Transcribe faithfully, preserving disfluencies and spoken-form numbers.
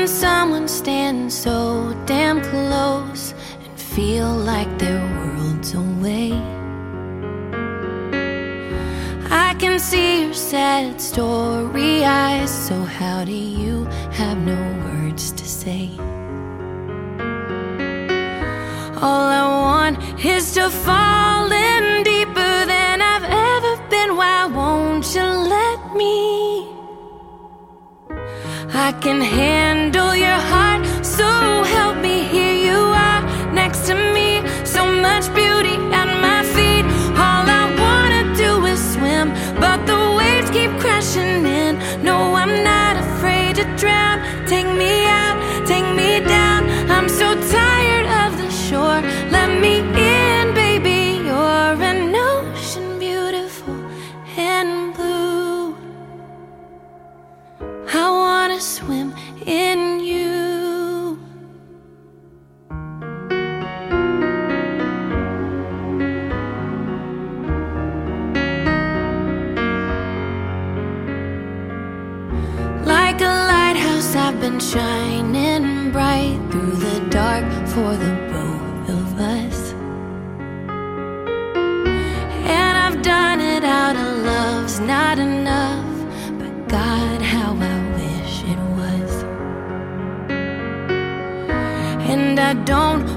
when someone stands so damn close and feel like they're worlds away. I can see your sad story eyes, so how do you have no words to say? All I want is to fall in deeper than I've ever been. Why won't you let me? I can handle your heart, so help me. Here you are next to me, so much beauty at my feet. All I wanna do is swim, but the waves keep crashing in. No, I'm not afraid to drown. Take me out, take me down. I'm so tired of the shore. Let me in, baby. You're an ocean, beautiful and blue. I wanna swim in you. Like a lighthouse, I've been shining bright through the dark for the both of us. And I've done it out of love's not enough, but God, how I wish it was. And I don't